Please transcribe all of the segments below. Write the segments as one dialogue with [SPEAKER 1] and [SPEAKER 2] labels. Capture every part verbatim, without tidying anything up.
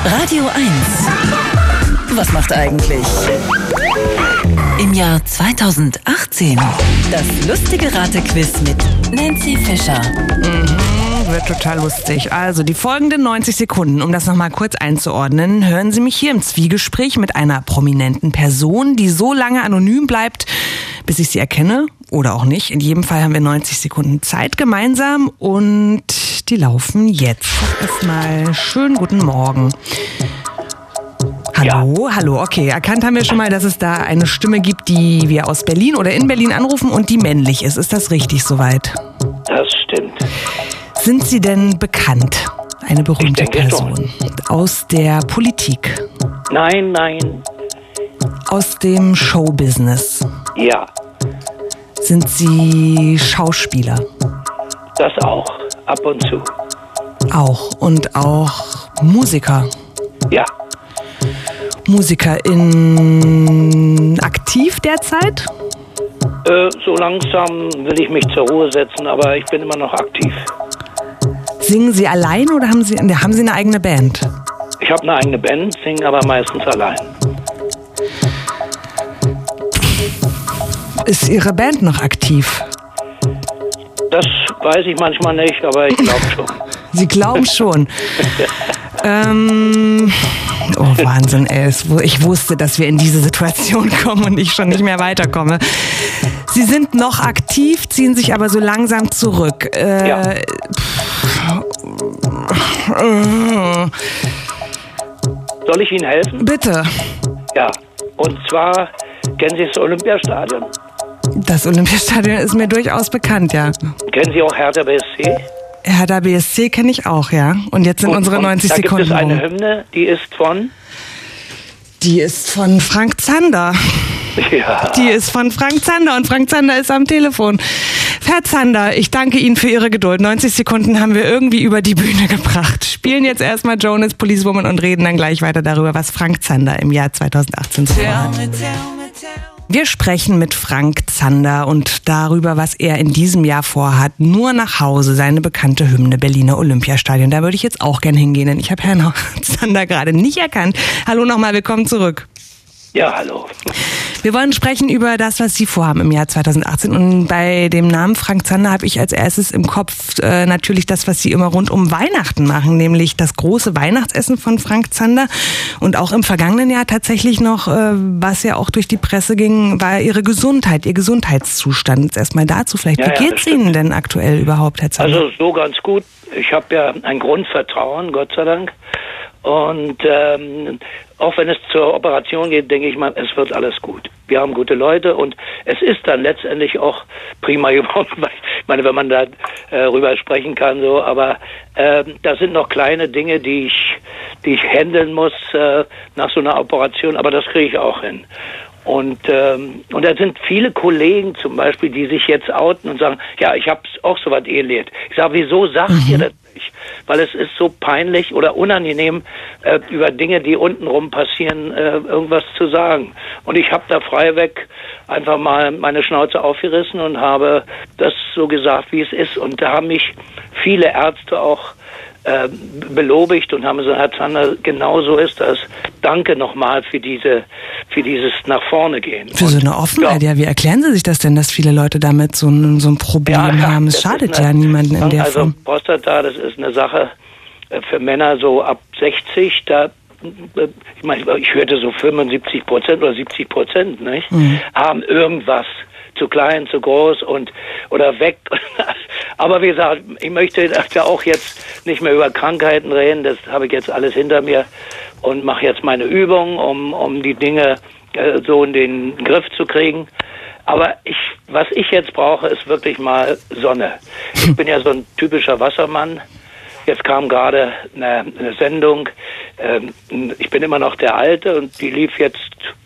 [SPEAKER 1] Radio eins. Was macht eigentlich? Im Jahr zweitausendachtzehn. Das lustige Ratequiz mit Nancy Fischer.
[SPEAKER 2] Mhm, wird total lustig. Also die folgenden neunzig Sekunden, um das nochmal kurz einzuordnen, hören Sie mich hier im Zwiegespräch mit einer prominenten Person, die so lange anonym bleibt, bis ich sie erkenne oder auch nicht. In jedem Fall haben wir neunzig Sekunden Zeit gemeinsam und die laufen jetzt. Erstmal schönen guten Morgen. Hallo, ja. hallo, okay. Erkannt haben wir schon mal, dass es da eine Stimme gibt, die wir aus Berlin oder in Berlin anrufen und die männlich ist. Ist das richtig soweit?
[SPEAKER 3] Das stimmt.
[SPEAKER 2] Sind Sie denn bekannt? Eine berühmte
[SPEAKER 3] Ich denke
[SPEAKER 2] Person. Schon. Aus der Politik?
[SPEAKER 3] Nein, nein.
[SPEAKER 2] Aus dem Showbusiness?
[SPEAKER 3] Ja.
[SPEAKER 2] Sind Sie Schauspieler?
[SPEAKER 3] Das auch, ab und zu.
[SPEAKER 2] Auch. Und auch Musiker?
[SPEAKER 3] Ja.
[SPEAKER 2] Musiker in aktiv derzeit?
[SPEAKER 3] Äh, so langsam will ich mich zur Ruhe setzen, aber ich bin immer noch aktiv.
[SPEAKER 2] Singen Sie allein oder haben Sie, haben Sie eine eigene Band?
[SPEAKER 3] Ich habe eine eigene Band, singe aber meistens allein.
[SPEAKER 2] Ist Ihre Band noch aktiv?
[SPEAKER 3] Das weiß ich manchmal nicht, aber ich glaube schon.
[SPEAKER 2] Sie glauben schon. ähm, oh Wahnsinn, ey. Ich wusste, dass wir in diese Situation kommen und ich schon nicht mehr weiterkomme. Sie sind noch aktiv, ziehen sich aber so langsam zurück. Äh,
[SPEAKER 3] ja. Soll ich Ihnen helfen?
[SPEAKER 2] Bitte.
[SPEAKER 3] Ja, und zwar, kennen Sie das Olympiastadion?
[SPEAKER 2] Das Olympiastadion ist mir durchaus bekannt, ja.
[SPEAKER 3] Kennen Sie auch Hertha B S C?
[SPEAKER 2] Hertha B S C kenne ich auch, ja. Und jetzt sind
[SPEAKER 3] und,
[SPEAKER 2] unsere neunzig
[SPEAKER 3] und da
[SPEAKER 2] Sekunden.
[SPEAKER 3] Da gibt es eine
[SPEAKER 2] rum.
[SPEAKER 3] Hymne, die ist von?
[SPEAKER 2] Die ist von Frank Zander.
[SPEAKER 3] Ja.
[SPEAKER 2] Die ist von Frank Zander und Frank Zander ist am Telefon. Herr Zander, ich danke Ihnen für Ihre Geduld. neunzig Sekunden haben wir irgendwie über die Bühne gebracht. Spielen jetzt erstmal Jonas, Policewoman und reden dann gleich weiter darüber, was Frank Zander im Jahr zweitausendachtzehn so vorhat. Wir sprechen mit Frank Zander und darüber, was er in diesem Jahr vorhat. Nur nach Hause, seine bekannte Hymne Berliner Olympiastadion. Da würde ich jetzt auch gern hingehen, denn ich habe Herrn Zander gerade nicht erkannt. Hallo nochmal, willkommen zurück.
[SPEAKER 3] Ja, hallo.
[SPEAKER 2] Wir wollen sprechen über das, was Sie vorhaben im Jahr zweitausendachtzehn. Und bei dem Namen Frank Zander habe ich als erstes im Kopf äh, natürlich das, was Sie immer rund um Weihnachten machen, nämlich das große Weihnachtsessen von Frank Zander. Und auch im vergangenen Jahr tatsächlich noch, äh, was ja auch durch die Presse ging, war Ihre Gesundheit, Ihr Gesundheitszustand. Jetzt erstmal dazu vielleicht.
[SPEAKER 3] Ja,
[SPEAKER 2] Wie
[SPEAKER 3] ja,
[SPEAKER 2] geht's Ihnen denn aktuell überhaupt, Herr Zander?
[SPEAKER 3] Also so ganz gut. Ich habe ja ein Grundvertrauen, Gott sei Dank. Und ähm, auch wenn es zur Operation geht, denke ich mal, es wird alles gut. Wir haben gute Leute und es ist dann letztendlich auch prima geworden. Ich meine, wenn man da äh, rüber sprechen kann, so, aber äh, da sind noch kleine Dinge, die ich, die ich handeln muss äh, nach so einer Operation, aber das kriege ich auch hin. Und ähm, und da sind viele Kollegen zum Beispiel, die sich jetzt outen und sagen, ja, ich habe auch so was erlebt. Ich sage, wieso sagt mhm. ihr das nicht? Weil es ist so peinlich oder unangenehm, äh, über Dinge, die untenrum passieren, äh, irgendwas zu sagen. Und ich habe da freiweg einfach mal meine Schnauze aufgerissen und habe das so gesagt, wie es ist. Und da haben mich viele Ärzte auch äh, belobigt und haben gesagt, Herr Zander, genau so ist das. Danke nochmal für diese, für dieses nach vorne gehen.
[SPEAKER 2] Für so eine Offenheit, ja. ja. Wie erklären Sie sich das denn, dass viele Leute damit so ein, so ein Problem ja, haben? Es schadet eine, ja niemanden in der
[SPEAKER 3] also
[SPEAKER 2] Form.
[SPEAKER 3] Also Prostata, das ist eine Sache für Männer so ab sechzig, da ich meine, ich hörte so fünfundsiebzig Prozent oder siebzig Prozent, nicht? Mhm. Haben irgendwas. Zu klein, zu groß und oder weg. Aber wie gesagt, ich möchte ja auch jetzt nicht mehr über Krankheiten reden. Das habe ich jetzt alles hinter mir und mache jetzt meine Übungen, um um die Dinge äh, so in den Griff zu kriegen. Aber ich, was ich jetzt brauche, ist wirklich mal Sonne. Ich bin ja so ein typischer Wassermann. Jetzt kam gerade eine, eine Sendung. Ähm, ich bin immer noch der Alte und die lief jetzt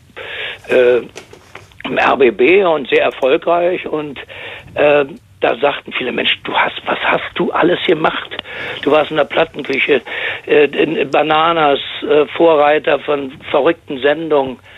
[SPEAKER 3] äh, im R B B und sehr erfolgreich und äh, da sagten viele Menschen, du hast, was hast du alles gemacht? Du warst in der Plattenküche, äh, in Bananas, äh, Vorreiter von verrückten Sendungen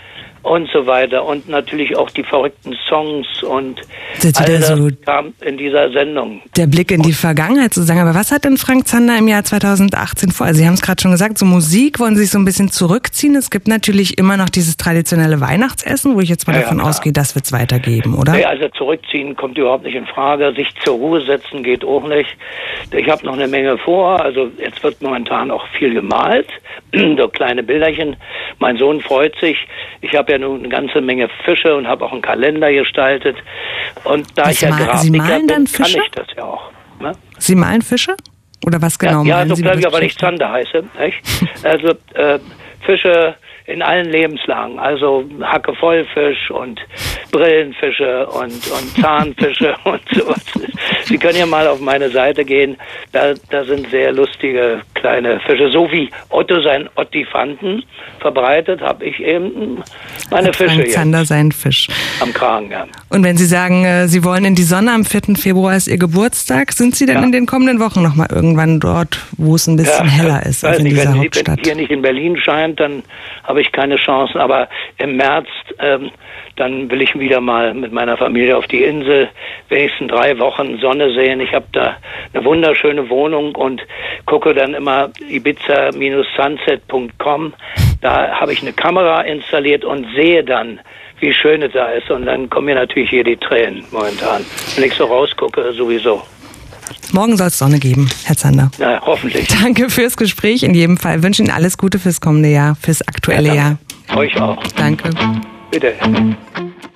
[SPEAKER 3] und so weiter. Und natürlich auch die verrückten Songs und
[SPEAKER 2] Das
[SPEAKER 3] all das
[SPEAKER 2] so
[SPEAKER 3] kam in dieser Sendung.
[SPEAKER 2] der Blick in die Vergangenheit sozusagen. Aber was hat denn Frank Zander im Jahr zweitausendachtzehn vor? Also Sie haben es gerade schon gesagt, so Musik wollen Sie sich so ein bisschen zurückziehen. Es gibt natürlich immer noch dieses traditionelle Weihnachtsessen, wo ich jetzt mal
[SPEAKER 3] Ja,
[SPEAKER 2] davon
[SPEAKER 3] ja,
[SPEAKER 2] ausgehe, das wird es weitergeben, oder?
[SPEAKER 3] Nee, also zurückziehen kommt überhaupt nicht in Frage. Sich zur Ruhe setzen geht auch nicht. Ich habe noch eine Menge vor. Also jetzt wird momentan auch viel gemalt. So kleine Bilderchen. Mein Sohn freut sich. Ich habe ja nun eine ganze Menge Fische und habe auch einen Kalender gestaltet. Und da
[SPEAKER 2] Was
[SPEAKER 3] ich ja
[SPEAKER 2] mal- Sie
[SPEAKER 3] Grafiker
[SPEAKER 2] malen
[SPEAKER 3] bin,
[SPEAKER 2] dann
[SPEAKER 3] kann
[SPEAKER 2] Fische?
[SPEAKER 3] ich das ja auch. Ne?
[SPEAKER 2] Sie malen Fische? Oder was genau
[SPEAKER 3] ja,
[SPEAKER 2] malen
[SPEAKER 3] ja, so
[SPEAKER 2] Sie?
[SPEAKER 3] glaube ich,
[SPEAKER 2] Das
[SPEAKER 3] aber nicht Zander heiße. Nicht? Also äh, Fische in allen Lebenslagen. Also Hackevollfisch und Brillenfische und, und Zahnfische und sowas. Sie können ja mal auf meine Seite gehen. Da, da sind sehr lustige kleine Fische. So wie Otto sein Ottifanten verbreitet, habe ich eben meine
[SPEAKER 2] Hat
[SPEAKER 3] Fische
[SPEAKER 2] Frank Zander
[SPEAKER 3] jetzt
[SPEAKER 2] seinen Fisch.
[SPEAKER 3] am Kragen. Ja.
[SPEAKER 2] Und wenn Sie sagen, äh, Sie wollen in die Sonne, am vierten Februar ist Ihr Geburtstag, sind Sie denn
[SPEAKER 3] Ja.
[SPEAKER 2] in den kommenden Wochen nochmal irgendwann dort, wo es ein bisschen heller ist, als
[SPEAKER 3] weiß
[SPEAKER 2] in
[SPEAKER 3] nicht,
[SPEAKER 2] dieser
[SPEAKER 3] wenn,
[SPEAKER 2] Hauptstadt?
[SPEAKER 3] wenn hier nicht in Berlin scheint, dann habe ich keine Chancen. Aber im März, ähm, dann will ich wieder mal mit meiner Familie auf die Insel, wenigstens drei Wochen Sonne sehen. Ich habe da eine wunderschöne Wohnung und gucke dann immer ibiza sunset punkt com. Da habe ich eine Kamera installiert und sehe dann, wie schön es da ist. Und dann kommen mir natürlich hier die Tränen momentan. Wenn ich so rausgucke, sowieso.
[SPEAKER 2] Morgen soll es Sonne geben, Herr Zander.
[SPEAKER 3] Na, hoffentlich.
[SPEAKER 2] Danke fürs Gespräch in jedem Fall. Wünsche Ihnen alles Gute fürs kommende Jahr, fürs aktuelle
[SPEAKER 3] Ja,
[SPEAKER 2] Jahr.
[SPEAKER 3] danke. Euch auch.
[SPEAKER 2] Danke.
[SPEAKER 3] Bitte.